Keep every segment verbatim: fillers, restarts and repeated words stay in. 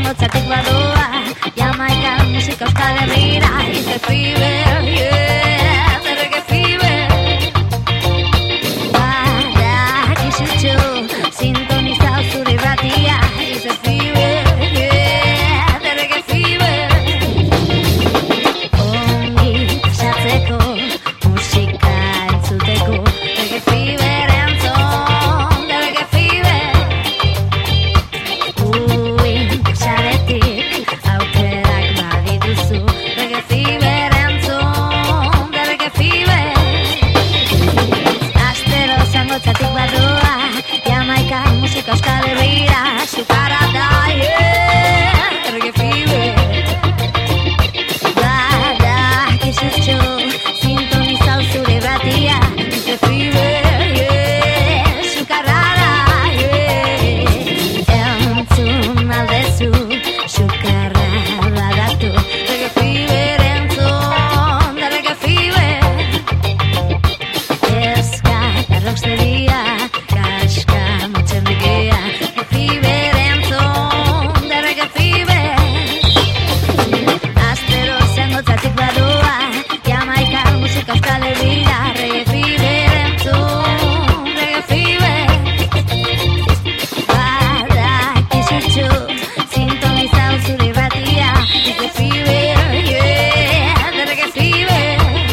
zangotzatik badoa, Jamaika musika Euskal Herrira, is the fever, yeah, the reggae fever. Badakizutxo, sintonizau zure irratia, is the fever, yeah, the reggae fever. Ongi pasatzeko, musika entzuteko, reggae fever entzun, the reggae fever. Uin pasaretik, aukerak badituzu, reggae fever entzun, the reggae fever. Astero zangotzatik badoa, Jamaika musika Euskal Herrira, sukara da, yeah, reggae fever. Badakizutxo, sintonizau zure irratia, is the fever, yeah, sukarra da, yeah. Entzun aldezu, sukarra badatu, reggae fever entzun, da reggae fever. Eska eta rocksteria, kaska motxerrikia, reggae fever entzun, da reggae fever. Astero zangotzatik badoa, Jamaika musika Euskal Herrira, reggae fever entzun, reggae fever. Badakizutxo, sintonizau zure irratia, is the fever, yeah, the reggae fever.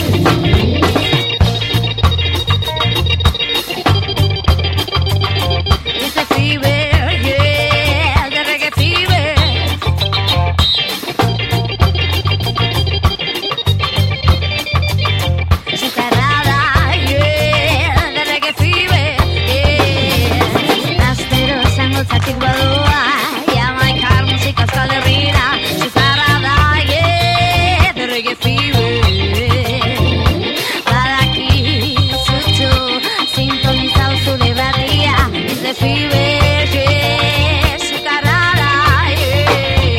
Is the fever, yeah, the reggae fever. Sukarrada, yeah, the reggae fever, yeah. Astero zangotzatik badoa, Jamaika musika Euskal Herrira, sukarrada, yeah, the reggae fever. Badakizutxo, sintonizau zure irratia, is the fever, yeah, sukarrada, yeah.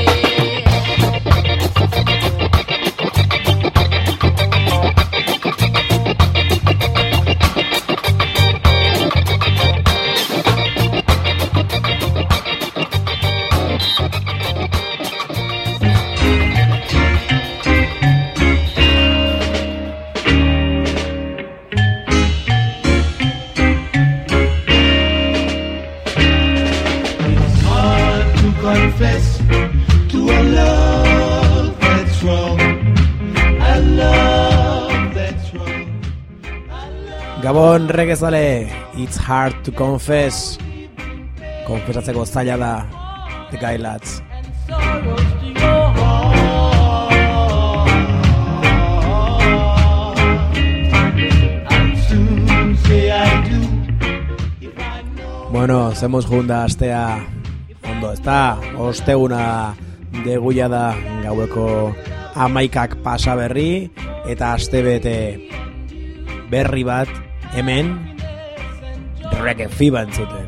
Hard to confess to a love that's wrong, a love that's wrong. Gabon regezale, it's hard to confess. Konfesatzeko zaila da, The Guy Lads. Sorrows to your heart. I'll soon say I do if I know. Bueno, zemuz junda astea ondo, ezta? Osteguna deguia da gaueko amaikak pasa berri, eta astebete berri bat hemen reggae fever entzuten.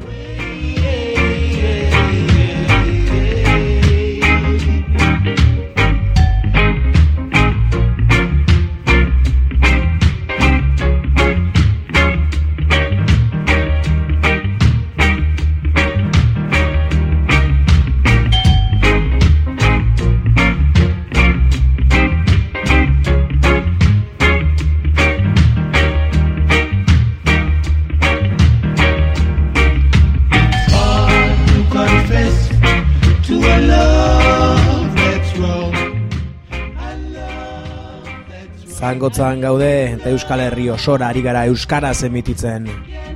Zangotzan gaude eta Euskal Herri osora ari gara euskaraz emititzen.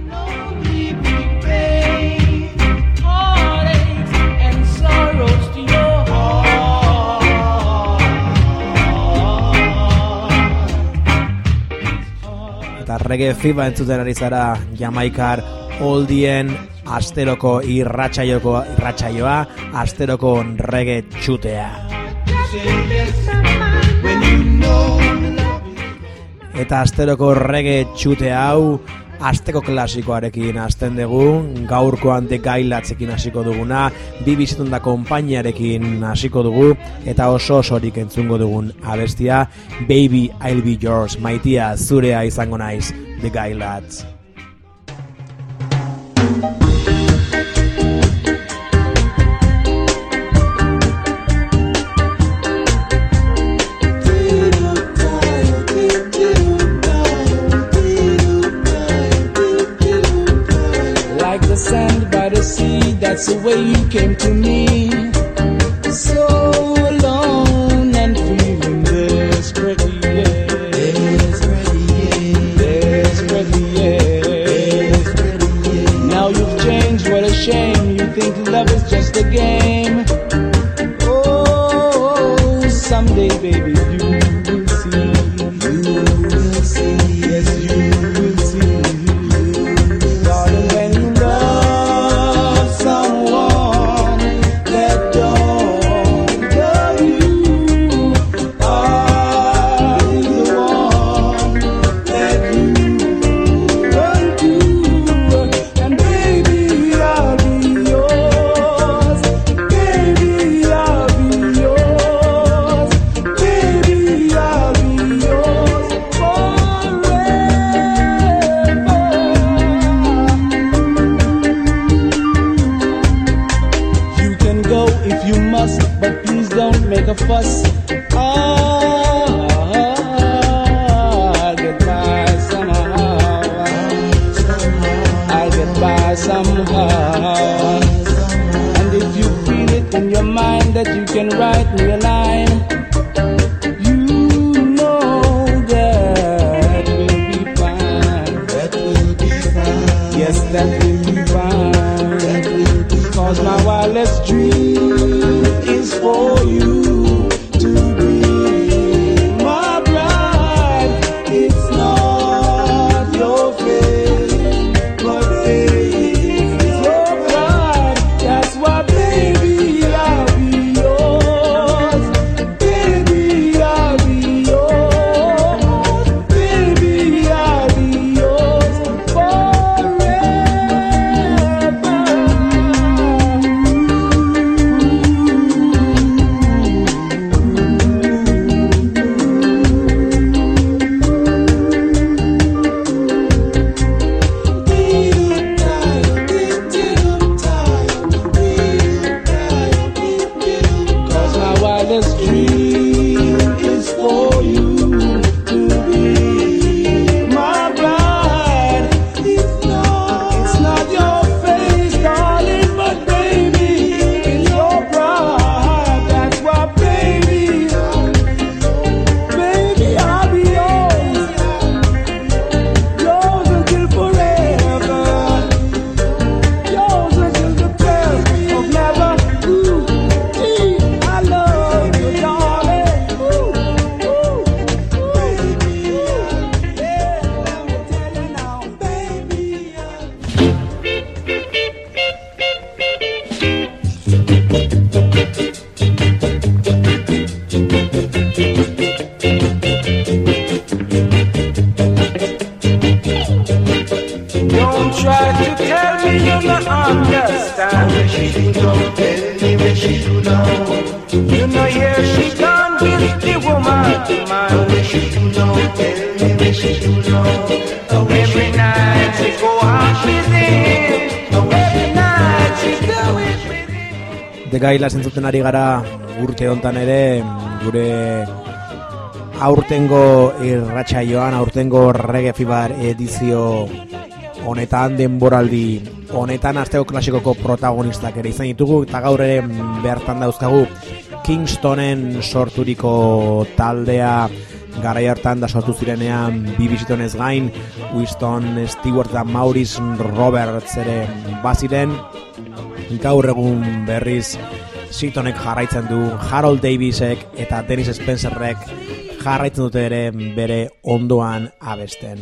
Eta reggae fever entzuten ari zara, Jamaikar oldien asteroko irratsaioko irratsaioa, asteroko reggae txutea. Eta asteroko reggae txute hau asteko klasikoarekin hasten dugu, gaurkoan The Guy Ladsekin hasiko duguna, bi bizitunda konpainiarekin hasiko dugu, eta oso osorik entzungo dugun abestia, Baby I'll Be Yours, maitia zurea izango naiz, The Guy Lads. way you came to me. So alone and feeling desperate, yeah. Desperate, yeah. Desperate, yeah. Desperate, yeah. Now you've changed, what a shame. You think love is just a game. Oh, someday, baby, you will see. You will see. Yes, you will see. Darling, when you love someone that don't love you, I'll be the one that you run to. And baby, I'll be yours. Baby, I'll be yours. Baby, I'll be yours forever. You can go if you must, but please don't make a fuss. I'll get by somehow. I'll get by somehow. And if you feel it in your mind that you can write me a line, you know that will be fine. That will be fine. Yes, that will be fine. That will be fine. Cause my wildest dream is for you to be my bride. It's not your fate, but it's your pride. That's why, baby, I'll be yours. Baby, I'll be yours. Baby, I'll be yours forever. Cause my wildest dream is for you to be my bride. It's not, it's not your face, darling, but baby, it's your bride. That's why, baby, baby, I'll be yours. Yours until forever. Yours until the death of never. Ooh, ee, I love you, darling. Ooh, ooh, ooh. Baby, yeah, let me tell you now, baby. Don't try to tell me you don't understand. Don't tell me where she do now. You know here she gone with the woman man. Where she do now. Tell me where she do now. Every night she go out with him. Every night she do it with him. The Gaila zentzuten ari gara urte hontan ere, gure aurtengo irratsaioan, aurtengo Reggae Fever edizio honetan, denboraldi honetan asteko klasikoko protagonistak ere izan ditugu, eta gaur ere bertan dauzkagu Kingstonen sorturiko taldea, garai hartan da sortu zirenean bi bisitonez gain, Winston Stewart eta Maurice Roberts ere baziren. Gaur egun berriz Sitonek jarraitzen du, Harold Davisek eta Dennis Spencerrek jarraitzen dute ere bere ondoan abesten.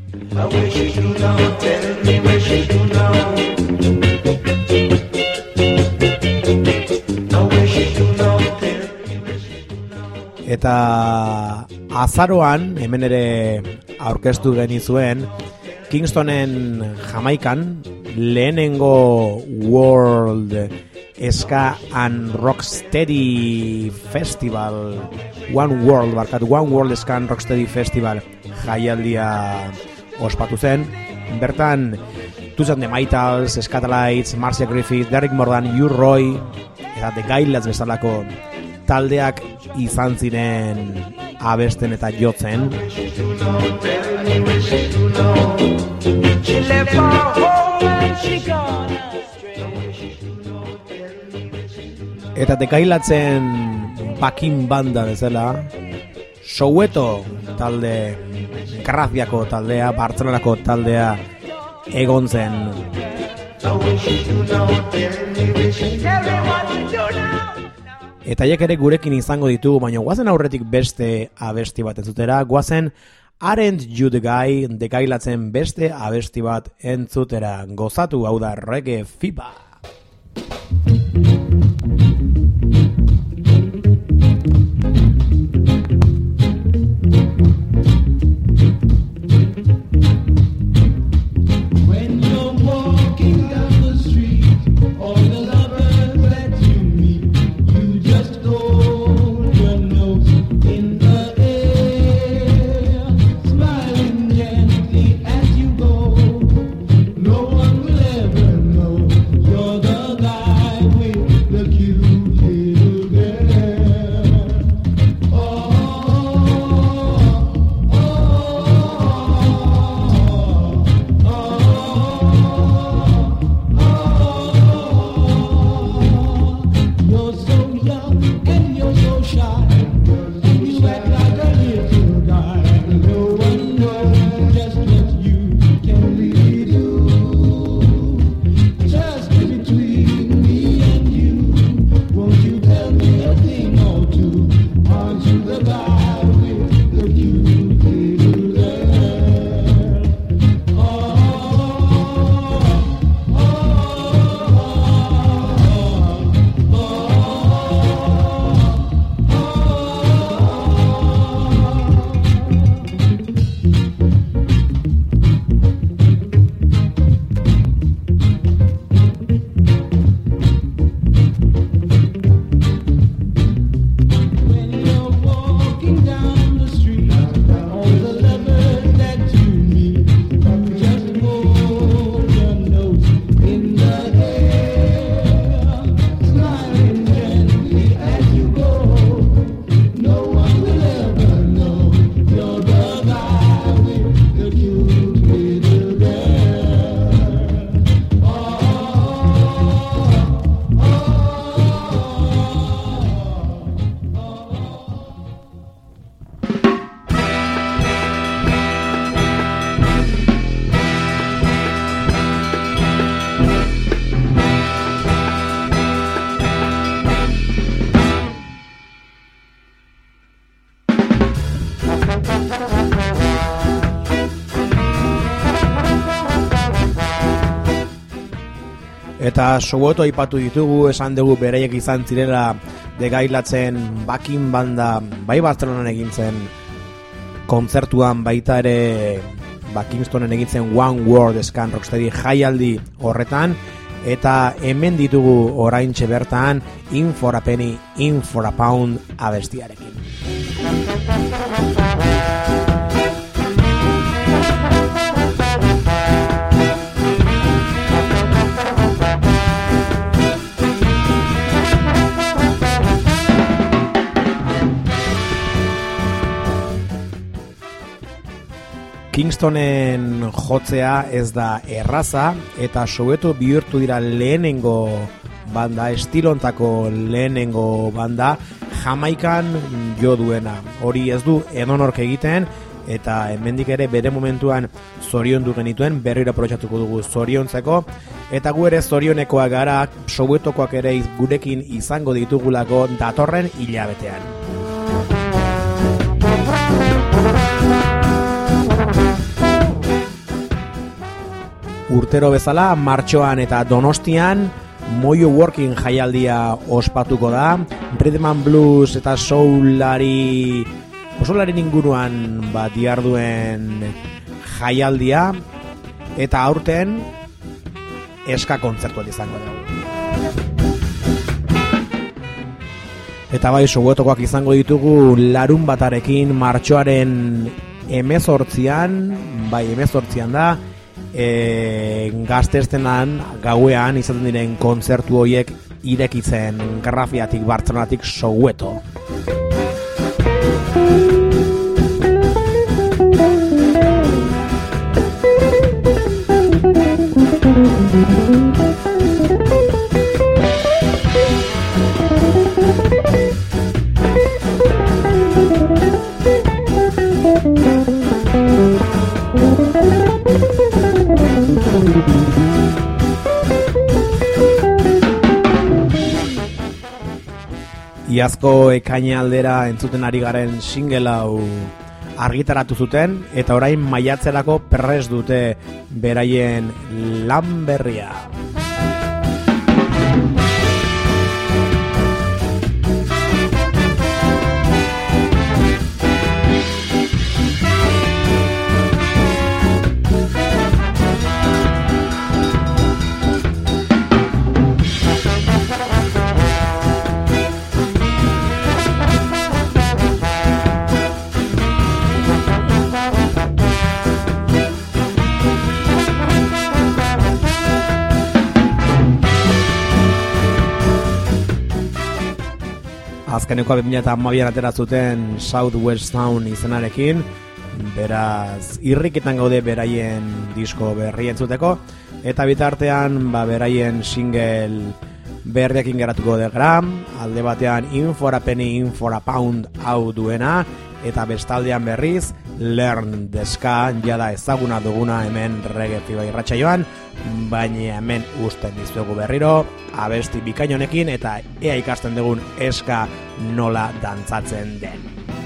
Eta azaroan hemen ere aurkeztu genizuen Kingstonen Jamaikan lehenengo World Ska and Rocksteady Festival, One World, barkat, One World Ska and Rocksteady Festival jaialdia ospatu zen. Bertan Tucson The Maytals, Scatalites, Marcia Griffith, Derrick Morgan, Hugh Roy eta The Gailats bezalako taldeak izan ziren abesten eta jotzen. Eta dekailatzen bakin banda bezala, Soweto talde, Graziako taldea, Bartzelonako taldea egon zen. Eta haiek ere gurekin izango ditugu, baina guazen aurretik beste abesti bat entzutera, guazen Aren't You The Guy dekailatzen beste abesti bat entzutera, gozatu, hau da Reggae Fever. Eta Soweto aipatu ditugu, esan dugu beraiek izan zirela dekailatzen bakin banda, bai Bartzelonan egin zen kontzertuan, baita ere ba, Kingstonen egin zen One World Scan Rocksteady jaialdi horretan, eta hemen ditugu oraintxe bertan In For A Penny, In For A Pound abestiarekin. Kingstonen jotzea ez da erraza, eta Soweto bihurtu dira lehenengo banda, estilontako lehenengo banda, Jamaikan jo duena. Hori ez du edonork egiten, eta hemendik ere bere momentuan zoriondu genituen, berriro aprobetxatuko dugu zoriontzeko, eta gu ere zorionekoak gara, Sowetokoak ere gurekin izango ditugulako datorren hilabetean. Urtero bezala, martxoan eta Donostian Moyo Working jaialdia ospatuko da. Rhythm and Blues eta Soulari Soularen inguruan bat diarduen jaialdia, eta aurten eska kontzertuan izango dugu. Eta bai, Sowetokoak izango ditugu larun batarekin martxoaren hemezortzian, bai hemezortzian da, E, gaztestenan gauean izaten diren kontzertu horiek irekitzen Graziatik, Bartzelonatik Soweto. Iazko ekaina aldera entzuten ari garen single hau argitaratu zuten eta orain maiatzerako prest dute beraien lan berria. Azkeneko bi mila hamabian atera zuten Southwest Town izenarekin, beraz irriketan gaude beraien disko berri entzuteko, eta bitartean ba, beraien single berriekin geratuko de gram, alde batean In for a Penny, In for a Pound hau duena, eta bestaldean berriz Learn the Ska, jada ezaguna duguna hemen Reggae Fiba irratsaioan, baina hemen usten dizuegu berriro abesti bikain honekin eta ea ikasten dugun eska nola dantzatzen den.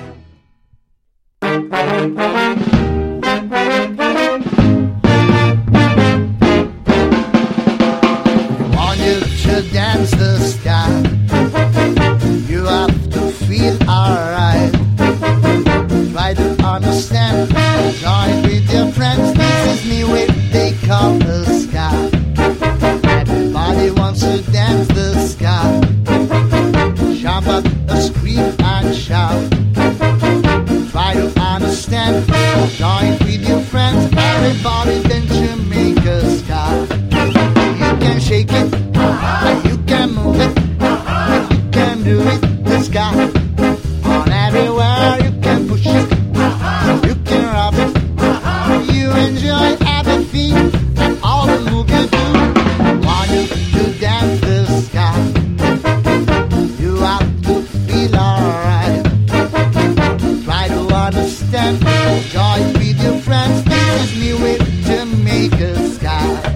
Want you to dance the ska, you have to feel alright. Try to understand, join with your friends. This is me what they call the ska. Everybody wants to dance the ska. Jump up, scream and shout. Try to understand, join with your friends. Everybody then Jamaica ska. You can shake it, you can move it, you can do it, the ska. On everywhere you can push it, you can rub it, you enjoy everything and all the move you do. Want you to dance the ska, you have to feel alright. Try to understand, join with your friends. This is me with Jamaica ska.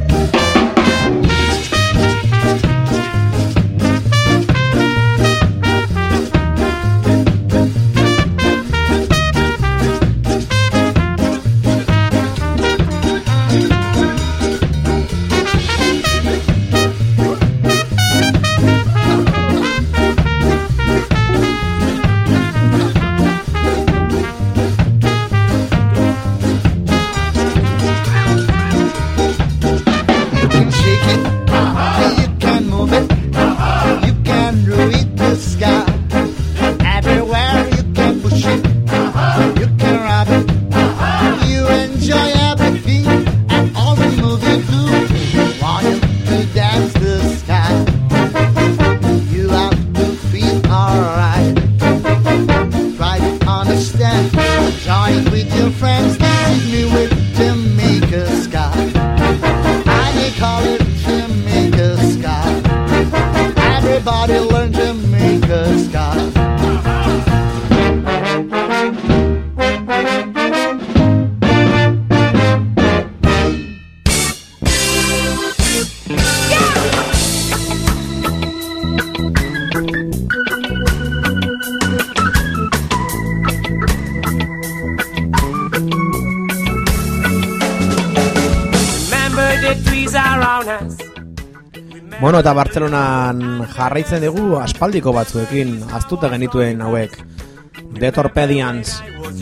Bueno, eta Bartzelonan jarraitzen dugu aspaldiko batzuekin, aztuta genituen hauek. The Torpedians.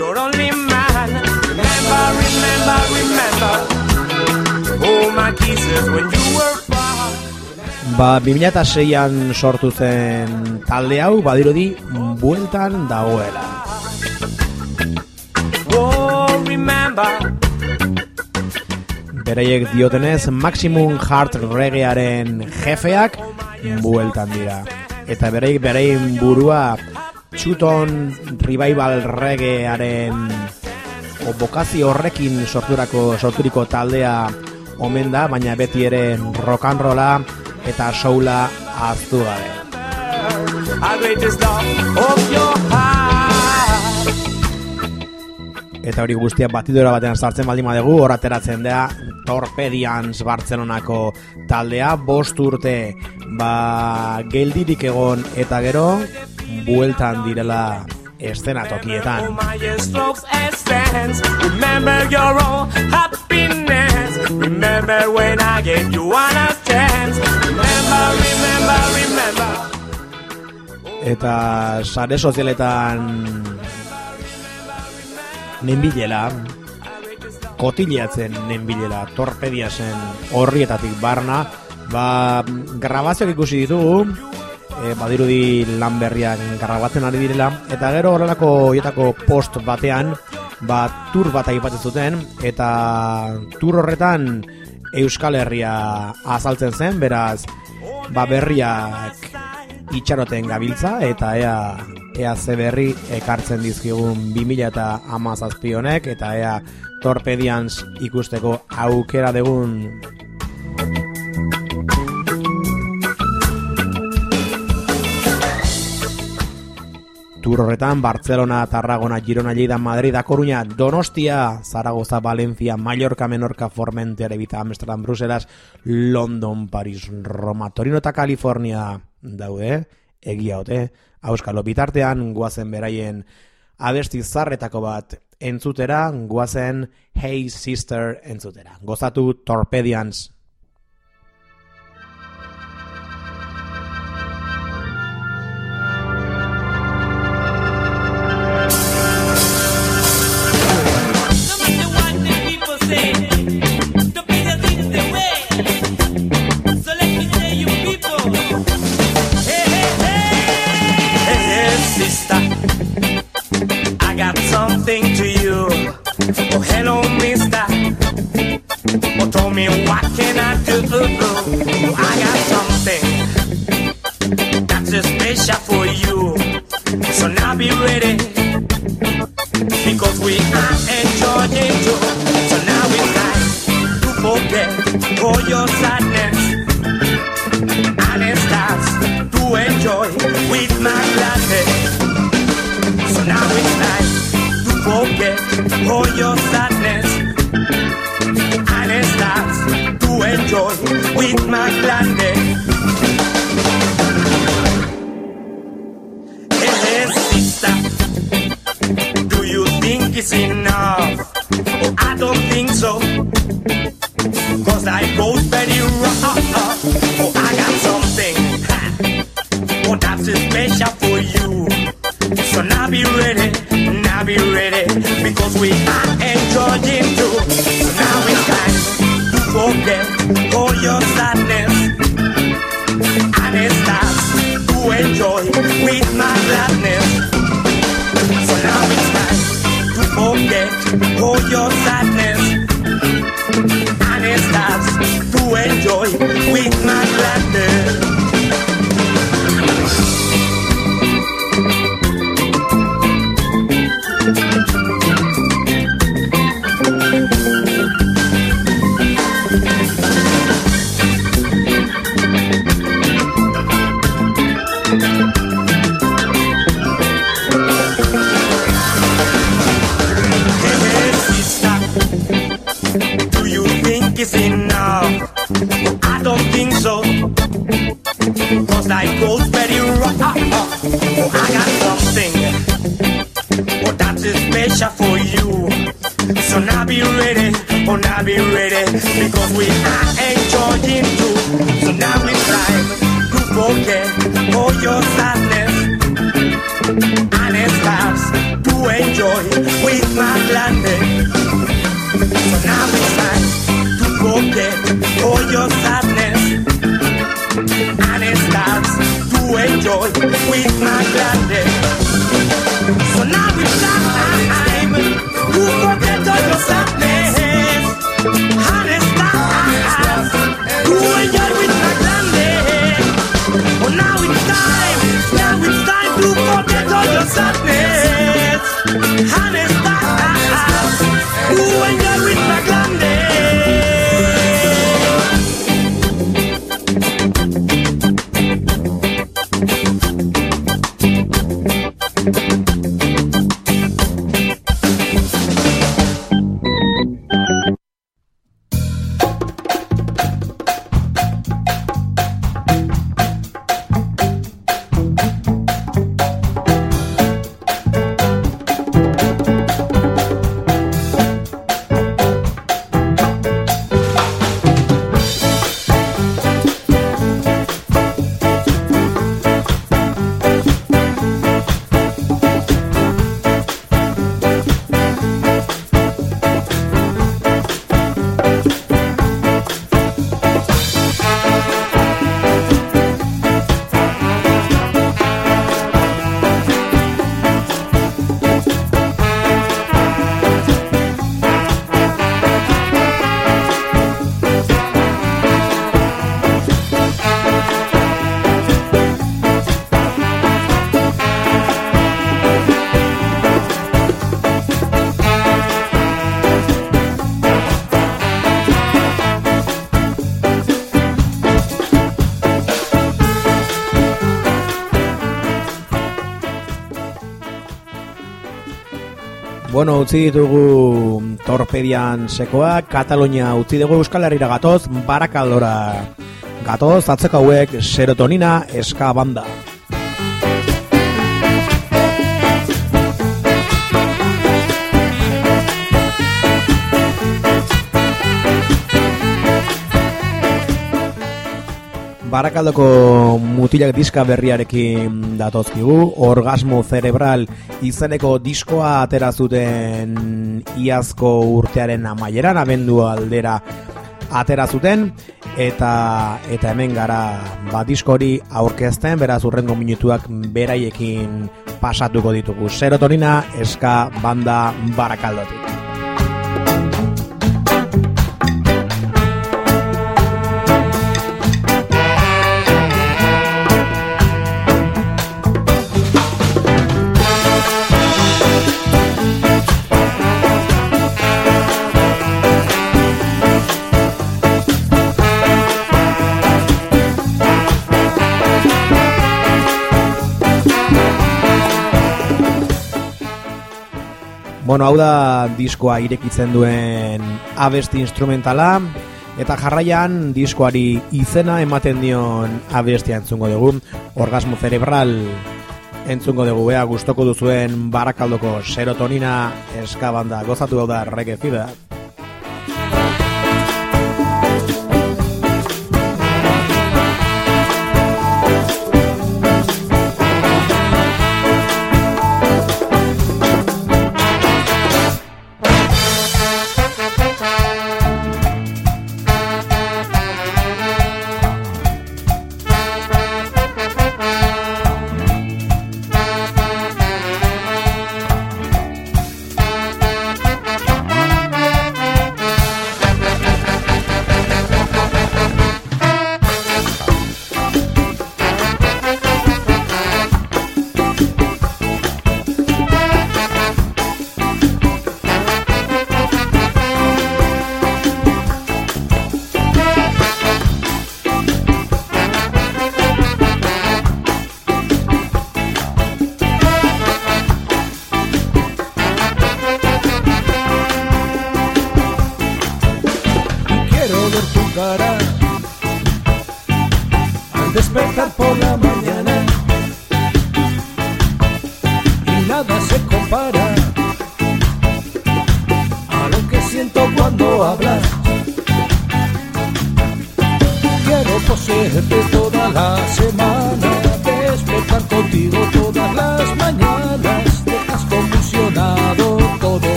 Ba, bi mila seian sortu zen talde hau, badirudi bueltan dagoela. Beraiek diotenez, Maximum Heart Reggaearen jefeak bueltan dira. Eta beraiek berein burua Chuton Revival Reggaearen bokazio horrekin sorturako sorturiko taldea omen da, baina beti ere rock and rolla eta soula ahaztu gabe. Eta hori guztia batidora batean sartzen baldin badugu, hor ateratzen da Torpedians Bartzelonako taldea, bost urte ba, geldirik egon eta gero bueltan direla eszenatokietan. Remember your own happiness. Remember when I gave you one chance. Remember, remember, remember. Eta sare sozialetan nenbilela, kotileatzen nenbilela, torpediasen horrietatik barna, ba, grabazioak ikusi ditugu, e, badirudi lan berriak grabatzen ari direla, eta gero horrelako hietako post batean, ba, tur bat aipatzen zuten, eta tur horretan Euskal Herria azaltzen zen, beraz, ba, berriak itxaroten gabiltza, eta ea, ea ze berri ekartzen dizkigun bi mila hamazazpi honek, eta ea Torpedians ikusteko aukera dugun. Tur horretan Barcelona, Tarragona, Girona, Lleida, Madrid, A Coruña, Donostia, Zaragoza, Valencia, Mallorca, Menorca, Formentera, Ibiza, Amsterdam, Bruselas, London, Paris, Roma, Torino eta California daude, egia ote, auskalo bitartean guazen beraien abesti zarretako bat entzutera, guazen Hey Sister entzutera. Gozatu Torpedians. Something to you. Oh, hello, mister. Oh, tell me what can I do? Oh, I got something that's special for you. So now be ready, because we are enjoying you. So now it's time to forget all your sadness, and it starts to enjoy with my gladness. So now it's time forget all your sadness, and it starts to enjoy with my gladness. Hey, sister, do you think it's enough? Oh, I don't think so, cause life goes very rough. Oh, I got something, oh, that's special for you. So now be ready, now be ready, because we are enjoying too. So now it's time to forget all your sadness, and it starts to enjoy with my gladness. So now it's time to forget all your sadness, and it starts to enjoy with my gladness. It's enough. I don't think so, cause life goes very rough. Oh, I got something, oh, that's special for you. So now be ready, oh, now be ready, because we are enjoying too. So now it's time to forget all your sadness, and it starts to enjoy with my gladness. So now it's time forget all your sadness, and it starts to enjoy with my gladness. So now it's time to forget all your sadness, and it starts to enjoy with my gladness. Oh, now it's time, now it's time to forget all your sadness, and it starts to enjoy with my gladness. Bueno, utzi ditugu torpedian sekoa, Katalonia utzi dugu, Euskal Herrira gatoz, Barakaldora gatoz, atzeko hauek Serotonina eska banda. Barakaldoko mutilak diska berriarekin datozkigu, Orgasmo Cerebral izeneko diskoa atera zuten iazko urtearen amaieran, abendu aldera atera zuten, eta eta hemen gara ba, disko hori aurkezten, beraz urrengo minutuak beraiekin pasatuko ditugu. Serotonina eska banda Barakaldotik. Bueno, hau da diskoa irekitzen duen abesti instrumentala, eta jarraian diskoari izena ematen dion abestia entzungo dugu, Orgasmo Cerebral entzungo dugu, ea gustoko duzuen Barakaldoko Serotonina eska banda, gozatu hau da Reggae Fever.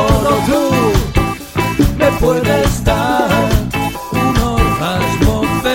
Puedes dar un orgasmo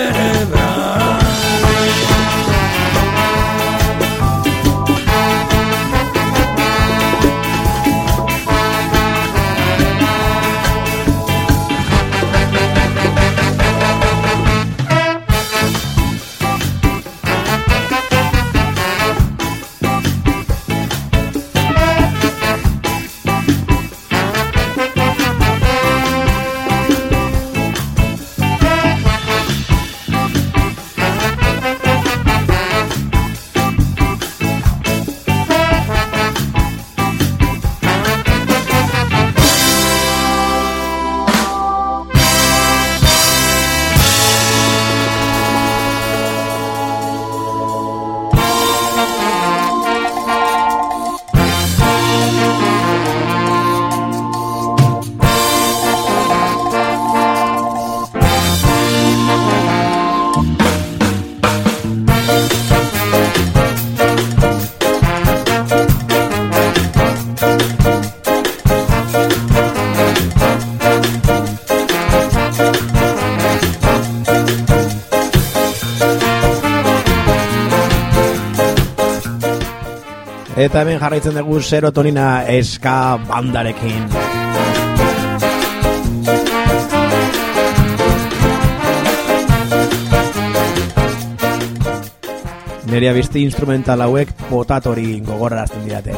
Eta hemen jarraitzen dugu Serotonina eska bandarekin. Nire abesti instrumental hauek potatori gogorarazten didate.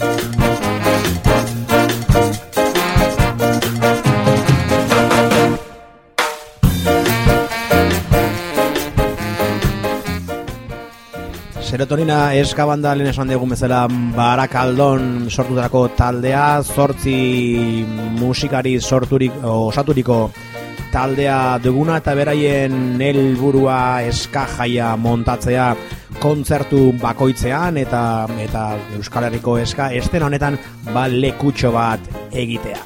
Serotonina eska banda lehen esan dugun bezala Barakaldon sortutako taldea, zortzi musikari sorturik, osaturiko taldea duguna eta beraien helburua eska jaia montatzea kontzertu bakoitzean eta eta Euskal Herriko eska estena honetan ba lekutxo bat egitea.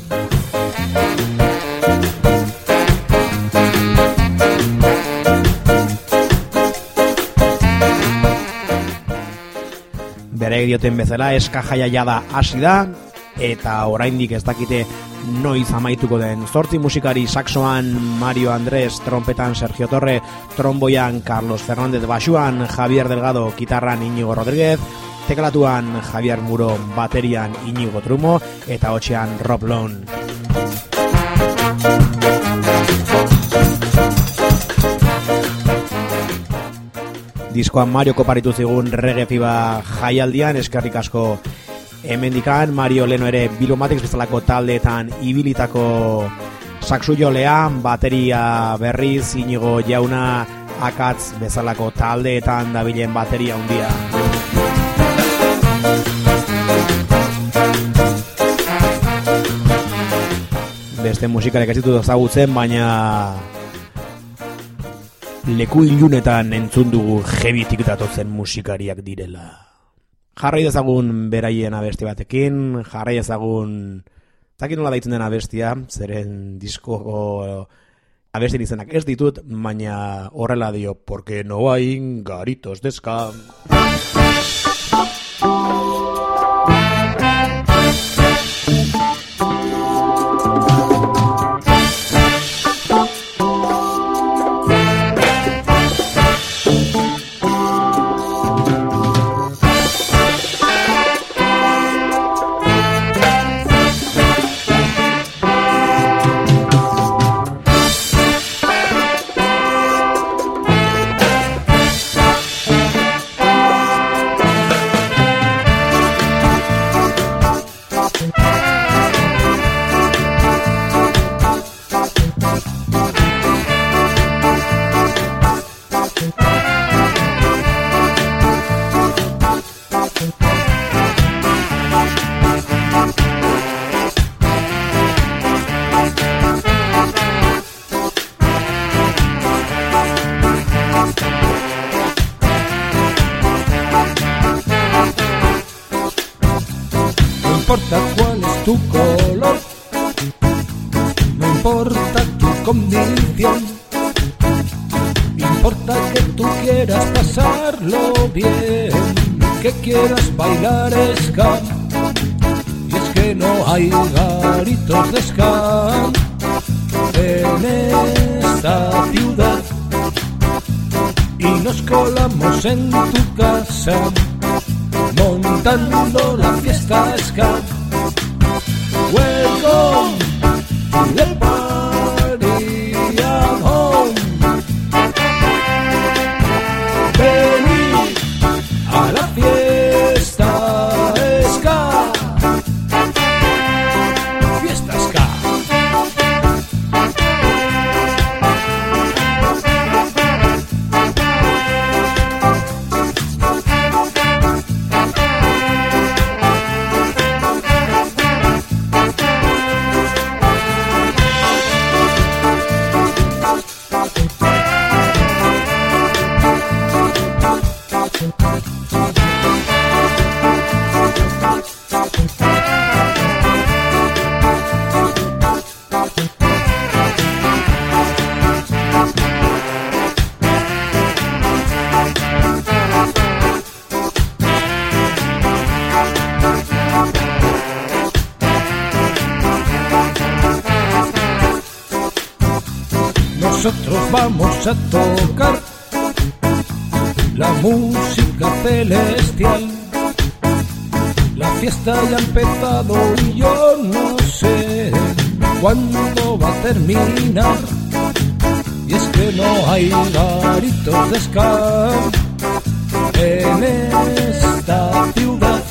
Bere dioten bezala eska jaia jada hasi da eta oraindik ez dakite noiz amaituko den. Zortzi musikari saxoan Mario Andrés, trompetan Sergio Torre, tromboian Carlos Fernández, basuan Javier Delgado, gitarran Iñigo Rodríguez, teklatuan Javier Muro, baterian Iñigo Trumo eta hotxean Rob Lon. Diskoan Mario koparitu zigun Reggae Fiba jaialdian, eskerrik asko hemendikan. Mario leno ere Bilomatics bezalako taldeetan ibilitako saxu jolea, bateria berriz Iñigo Jauna, Akatz bezalako taldeetan dabilen bateria handia. Beste musikarek ez ditut ezagutzen, baina leku ilunetan entzun dugu jebitik datotzen musikariak direla. Jarrai dezagun beraien abesti batekin, jarrai dezagun zakit nola daitzen den abestia, zeren diskoko abestien izenak ez ditut, baina horrela dio, porque no hay garitos de ska. No importa cuál es tu color, no importa tu condición, importa que tú quieras pasarlo bien, que quieras bailar ska. Y es que no hay garitos de ska en esta ciudad, y nos colamos en tu casa montando la fiesta ska. Welcome to the party at home. Venid a la fiesta ska. Fiesta ska. Nosotros vamos a tocar la música celestial, fiesta ya ha empezado y yo no sé cuándo va a terminar. Y es que no hay garitos de ska en esta ciudad.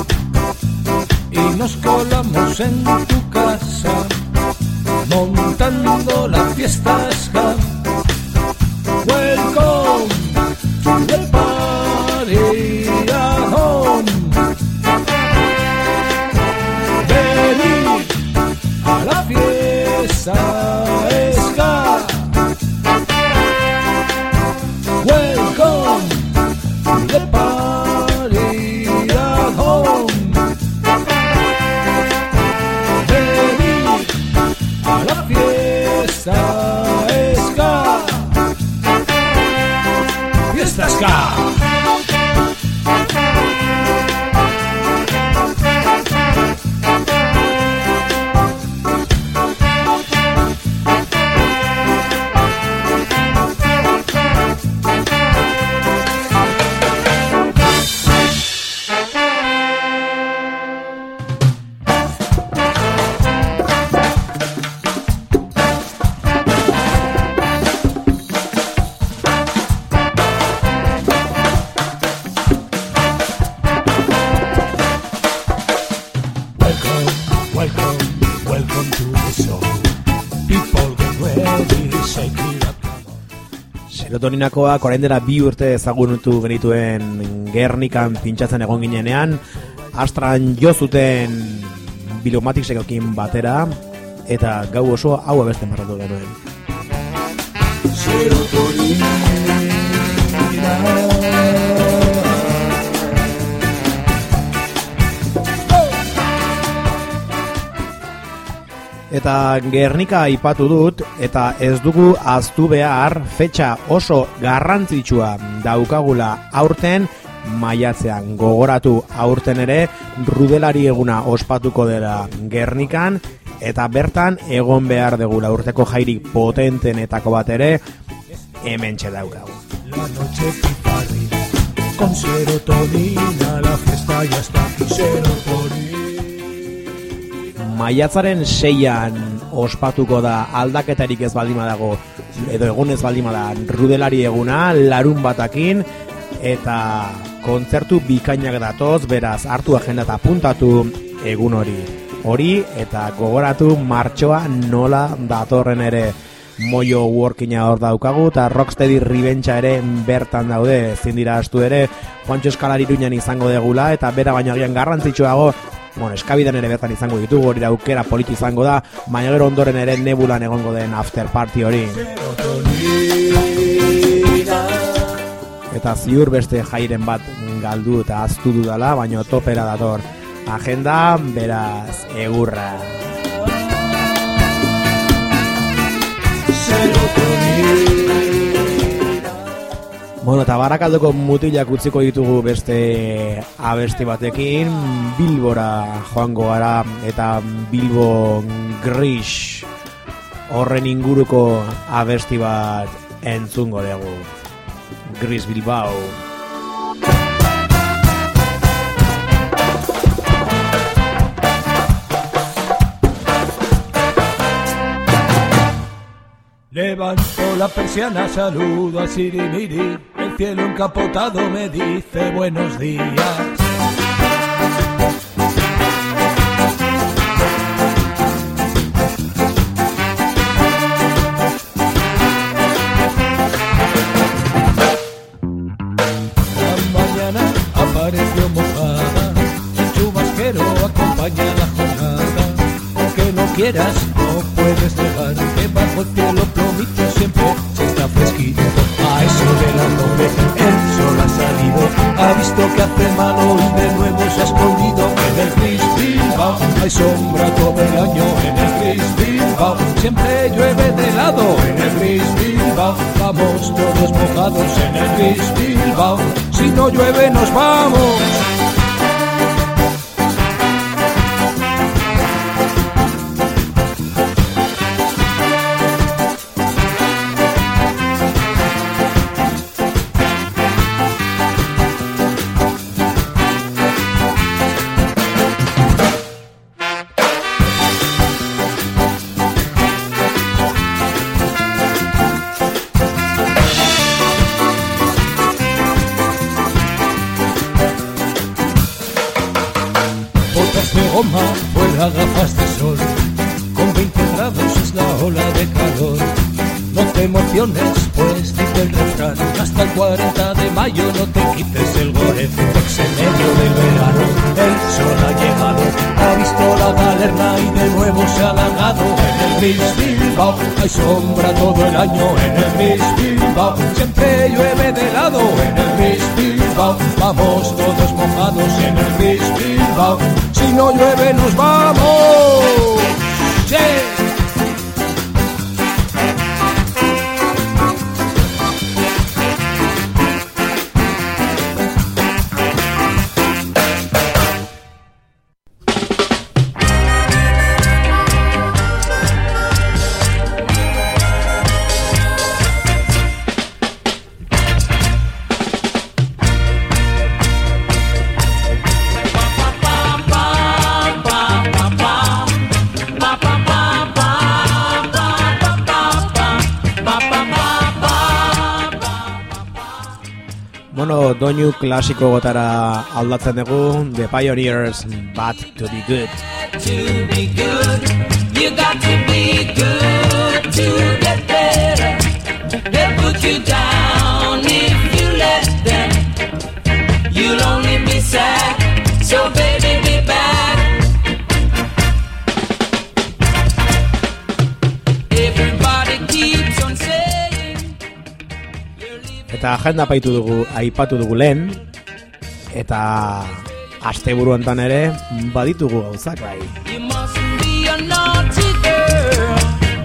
Y nos colamos en tu casa montando la fiesta ska. Welcome to the party at home. Venid a la fiesta ska. Welcome to the party at home. Venid a la fiesta ska. Fiesta ska. Serotoninakoak orain dela bi urte ezagunutu genituen Gernikan pintxatzen egon ginenean, Astran jo zuten Bilomatisekokin batera, eta gau oso hau abesten barratu genuen. Serotonina. Eta Gernika aipatu dut, eta ez dugu ahaztu behar fetxa oso garrantzitsua daukagula aurten, maiatzean. Gogoratu aurten ere rudelari eguna ospatuko dela Gernikan, eta bertan egon behar degula urteko jairik potentenetako bat ere hementxe daukagu. La noche piparri, con serotonina, la fiesta ya está aquí, serotonina. Maiatzaren seian ospatuko da aldaketarik ez baldima dago, edo egun ez baldima da, rudelari eguna, larun batakin, eta kontzertu bikainak datoz, beraz, hartu agenda eta apuntatu egun hori. Hori, eta gogoratu martxoa nola datorren ere. Moio workinga hor daukagu, eta Rocksteady Revenge ere bertan daude, ezin dira astu ere, Juancho Escalar Iruñan izango degula, eta bera baino agian garrantzitsuago, bueno, eskabidan ere bertan izango ditugu, hori aukera politi izango da, baina gero ondoren ere Nebulan egongo den after party hori. Eta ziur beste jairen bat galdu eta aztu dudala, baina topera dator agenda, beraz, egurra. Bueno, eta Barakaldoko mutilak utziko ditugu beste abesti batekin, Bilbora joango gara, eta Bilbo Gris horren inguruko abesti bat entzungo dugu. Gris Bilbao. Levanto la persiana, saludo a Sirimiri, el cielo encapotado me dice buenos días. La mañana apareció mojada, el chubasquero acompaña la jornada. Aunque no quieras, no puedes dejar que bajo el cielo plomito siempre se está fresquito. A eso de las doce el sol ha salido, ha visto que hace malo y de nuevo se ha escondido. En el Gris Bilbao hay sombra todo el año. En el Gris Bilbao siempre llueve de lado. En el Gris Bilbao vamos todos mojados. En el Gris Bilbao si no llueve nos vamos. de goma, fuera gafas de sol. Con veinte grados es la ola de calor. No te emociones, pues dice el refrán, hasta el cuarenta de mayo no te quites el Gore-Tex en medio del verano. El sol ha llegado, ha visto la galerna y de nuevo se ha alargado. En el Miss Bilbao hay sombra todo el año. En el Miss Bilbao siempre llueve de lado. En el Miss Bilbao vamos todos mojados. En el Miss Bilbao si no llueve nos vamos. ¡Sí! Bueno, doinu klasiko gotara aldatzen dugu, The Pioneers, Bad to be Good. To be good, you got to be good to get better. They'll put you down if you let them. You'll only be sad, so baby be bad. Everybody keeps on saying. Eta agenda aipatu dugu, aipatu dugu lehen, eta asteburu hontan ere baditugu gauzak bai. You mustn't be a naughty girl.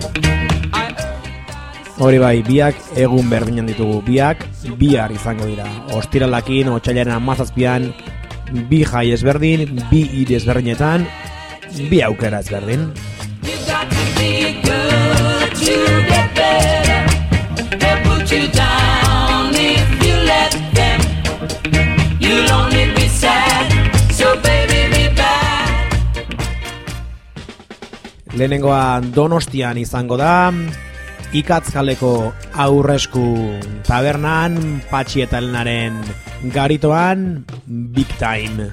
Hori bai, biak egun berdinan ditugu, biak bihar izango dira. Ostiralakin, otsailaren hamazazpian, bi jai ezberdin, bi hiri ezberdinetan, bi aukera ezberdin. You got to be good to get better. They'll put you down if you let them. You'll only be sad, so baby be bad. Lehenengoa Donostian izango da, Ikatzkaleko aurresku tabernan, Patxi eta Elenaren garitoan, Big Time.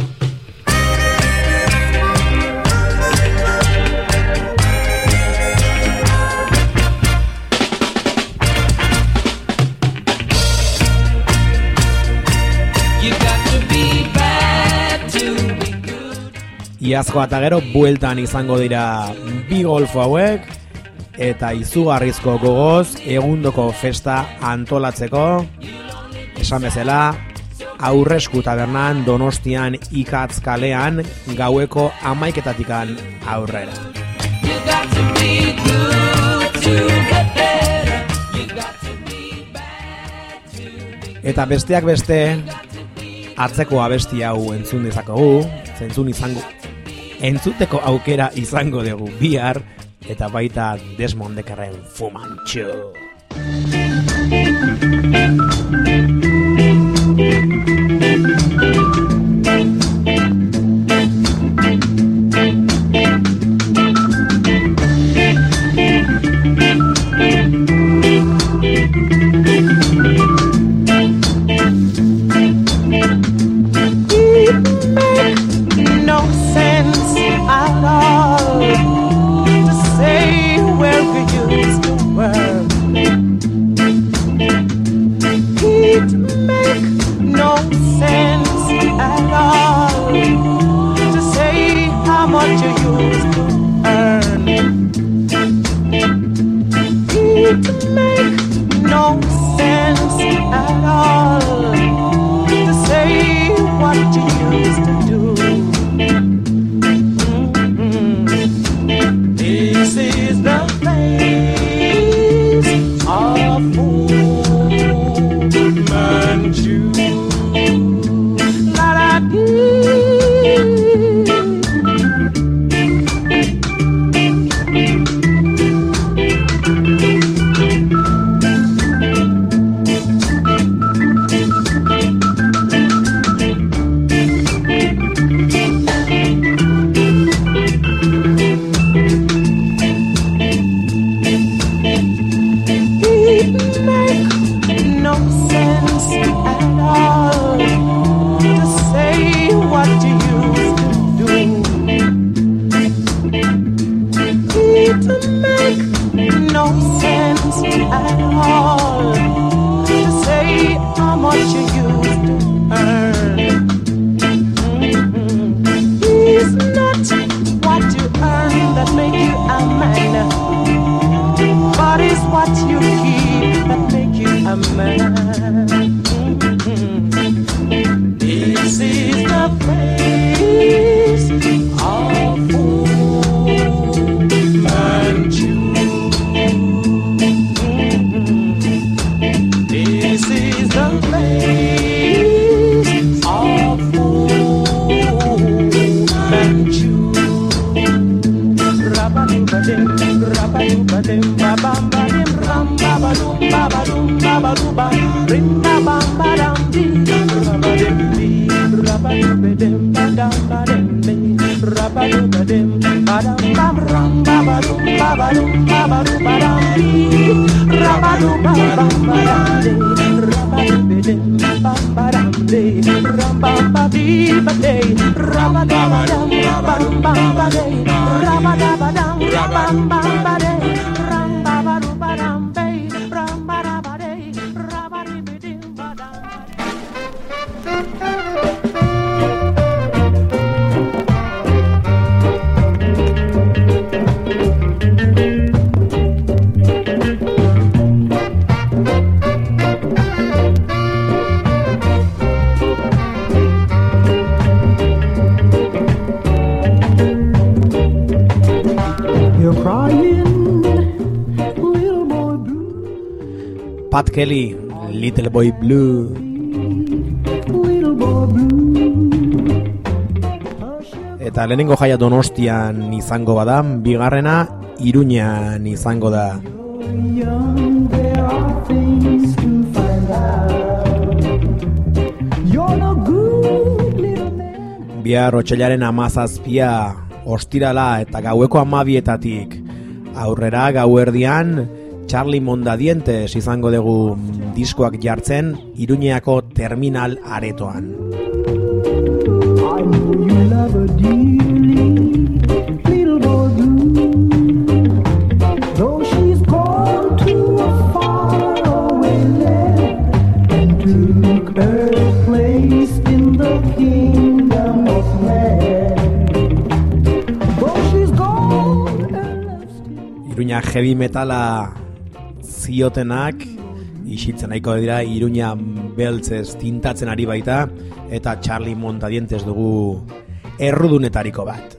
Iazkoa eta gero bueltan izango dira bi golfo hauek eta izugarrizko gogoz egundoko festa antolatzeko, esan bezala aurresku tabernan Donostian Ikatzkalean gaueko hamaiketatikan aurrera. Eta besteak beste atzeko abesti hau entzun dezakegu, entzun izango entzuteko aukera izango dugu bihar, eta baita Desmond Deckerren Fumantxo. what you keep that make you a man. Mm-hmm. This is the place of Fu Manchu. Mm-hmm. This is the place of Fu Manchu. Rabba-dubba-dim, rabba-dubba-dim, ba-bam-ba-dim, ram-ba-ba-dum, ba-ba-dum, ba-ba-dum-ba, rim-ba-bam-ba-dam-dim, rabba-dim-dim, rabba-dubba-dim, ba-dam-ba-dim-dim, rabba-dubba-dim, ba-dam-bam, ram-ba-ba-dum, ba-ba-dum, ba-ba-dum-ba-dam-dim, rabba-dum-ba-bam-ba-dam-dim, rabba-dubba-dim, bam-ba-dam-dim, ram-bam-ba-dee-ba-day, rabba-dum-ba-dam, bam-bam-ba-day, rabba-dum-ba-dam, bam-bam-ba-day, ram-ba-ba-dum-ba-dam-bay, ram-ba-da-ba-day, rabba-dee-ba-dim-ba-dam. You're crying, little boy blue. Pat Kelly, Little Boy Blue. Little boy blue. Eta lehenengo jaia Donostian izango bada, bigarrena Iruñan izango da. Young, there are things to find out. You're no good little man. Bihar otsailaren hamazazpia, ostirala eta gaueko hamabietatik aurrera gauerdian Charlie Mondadientes izango dugu diskoak jartzen Iruñeako terminal aretoan. I know you love her dearly, little boy blue. Though she's gone to a faraway land and took her place in the kingdom of man. Though she's gone, her love still. Iruña heavy metala ziotenak isitzen nahiko dira Iruña beltzez tintatzen ari baita eta Charlie Mondadientes dugu errudunetariko bat.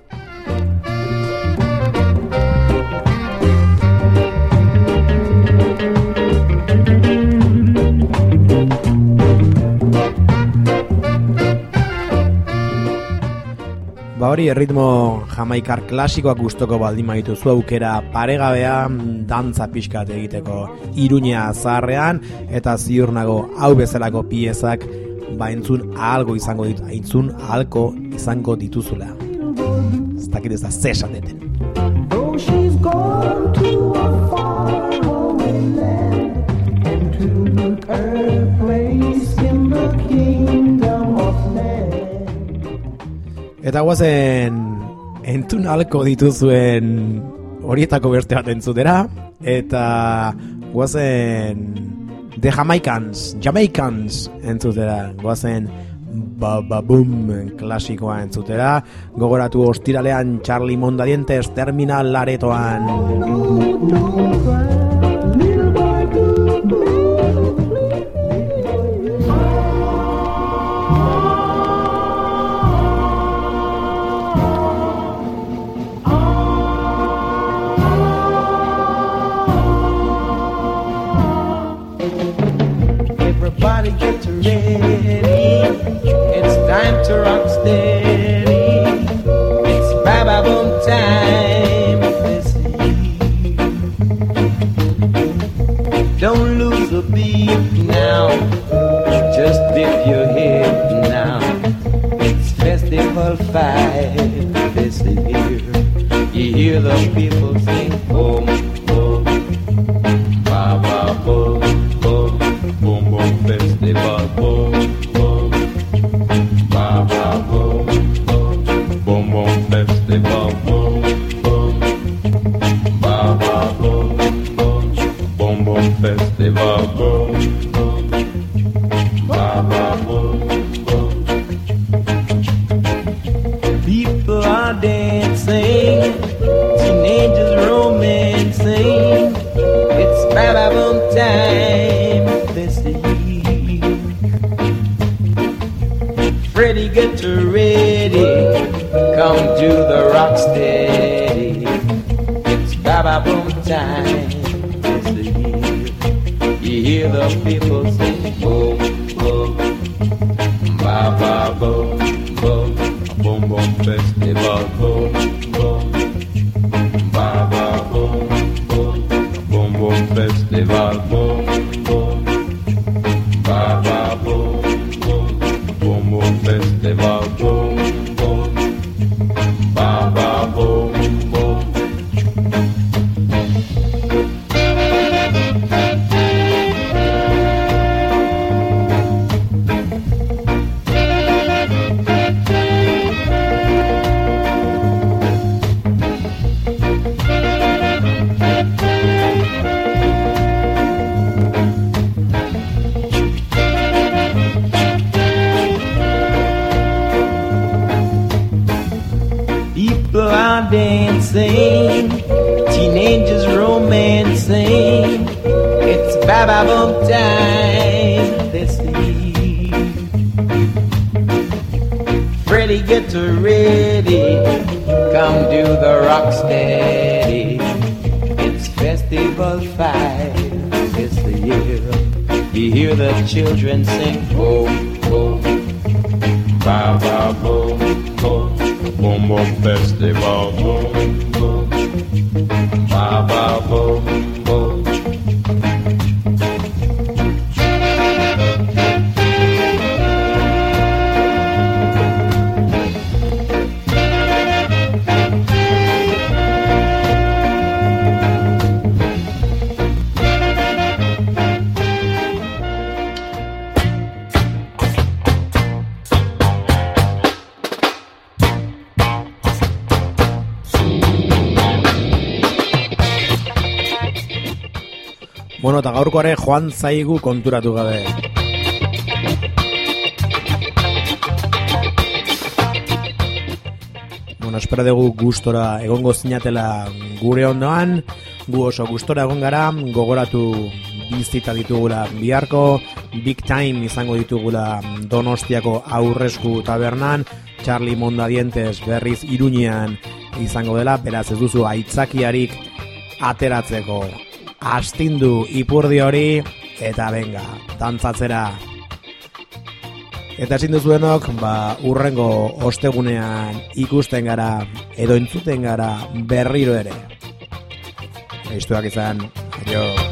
Ba hori, erritmo jamaikar klasikoak gustoko baldin badituzu aukera paregabea dantza pixkat egiteko Iruña zaharrean eta ziur nago hau bezalako piezak ba entzun ahalgo izango ditu, entzun ahalko izango dituzula. Ez dakit ez da zesan deten. Though she's gone to a faraway land and took her place in the kingdom of man. Eta guazen entzun ahalko dituzuen horietako beste bat entzutera eta guazen The Jamaicans, Jamaicans entzutera, guazen Ba-ba-boom klasikoa entzutera, gogoratu ostiralean Charlie Mondadientes terminal aretoan. Everybody get ready. It's time to rock steady. It's ba-ba-boom time. Don't lose a beat now. Just dip your head now. It's festival five this year. You hear the people sing boom, boom, ba-ba-boom. Boom boom festival, boom boom, ba ba boom boom, boom boom festival, boom boom, ba ba boom boom, boom boom festival, boom boom, ba ba boom boom. People are dancing, teenagers romancing. It's ba ba time this year. Freddie, get ready, come to the rock steady. It's Baba Boom time this year. You hear the people sing boom, boom, Baba boom, boom, boom, boom festival, boom, boom, Baba boom, boom, boom, boom festival, boom, boom, Baba boom, boom, boom, boom festival, boom, boom, Baba boom, boom. Dancing, teenagers romancing. It's Baba Boom time this year. Freddie, get ready, come do the rock steady. It's festival five this year. You hear the children sing boom, boom, Baba boom, boom. Boom boom festival, boom boom, Baba boom boom. Bueno, eta gaurkoare joan zaigu konturatu gabe. Bueno, espero dugu gustora egongo zinatela gure ondoan, gu oso gustora egon gara, gogoratu bizita ditugula biharko, big time izango ditugula Donostiako Aurresku tabernan, Charlie Mondadientes berriz Iruñean izango dela, beraz ez duzu aitzakiarik ateratzeko. Astindu ipurdi hori, eta benga, dantzatzera. Eta ezin duzuenok, ba, urrengo ostegunean ikusten gara, edo entzuten gara berriro ere. Eistuak izan, adio.